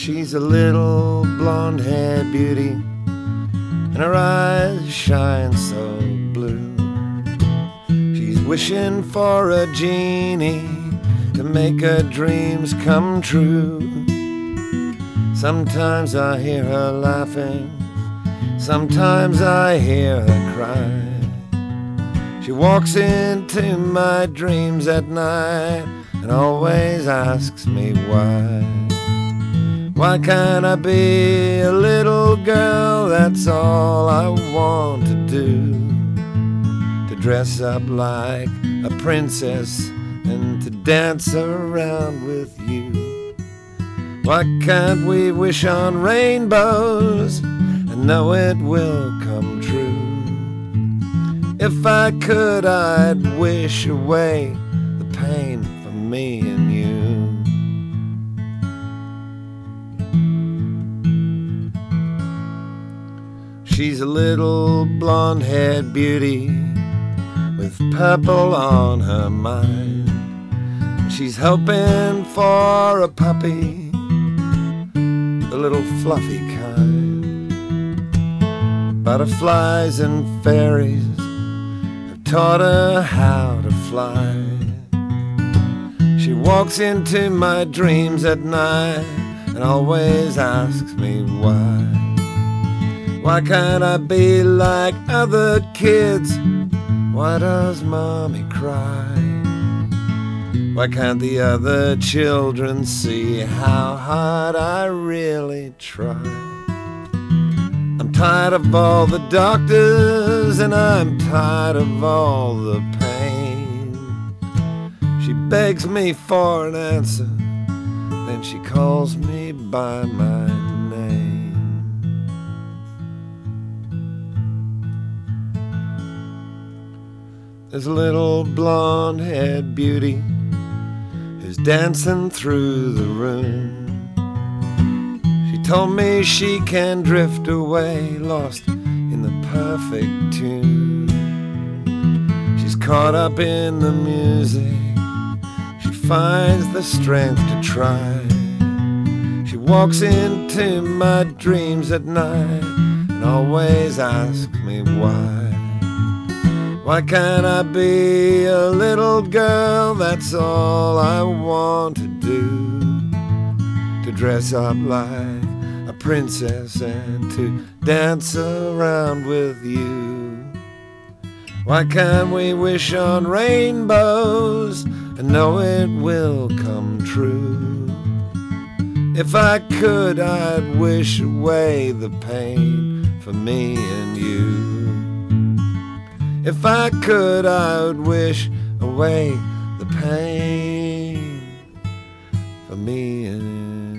She's a little blonde-haired beauty, and her eyes shine so blue. She's wishing for a genie to make her dreams come true. Sometimes I hear her laughing, sometimes I hear her cry. She walks into my dreams at night and always asks me why. Why can't I be a little girl? That's all I want to do. To dress up like a princess and to dance around with you. Why can't we wish on rainbows and know it will come true? If I could, I'd wish away the pain from me and you. She's a little blonde-haired beauty with purple on her mind. She's hoping for a puppy, the little fluffy kind. Butterflies and fairies have taught her how to fly. She walks into my dreams at night and always asks me why. Why can't I be like other kids? Why does mommy cry? Why can't the other children see how hard I really try? I'm tired of all the doctors and I'm tired of all the pain. She begs me for an answer, then she calls me by my name. There's a little blonde-haired beauty who's dancing through the room. She told me she can drift away, lost in the perfect tune. She's caught up in the music, she finds the strength to try. She walks into my dreams at night and always asks me why. Why can't I be a little girl? That's all I want to do. To dress up like a princess and to dance around with you. Why can't we wish on rainbows and know it will come true? If I could, I'd wish away the pain for me and you. If I could, I would wish away the pain for me and you.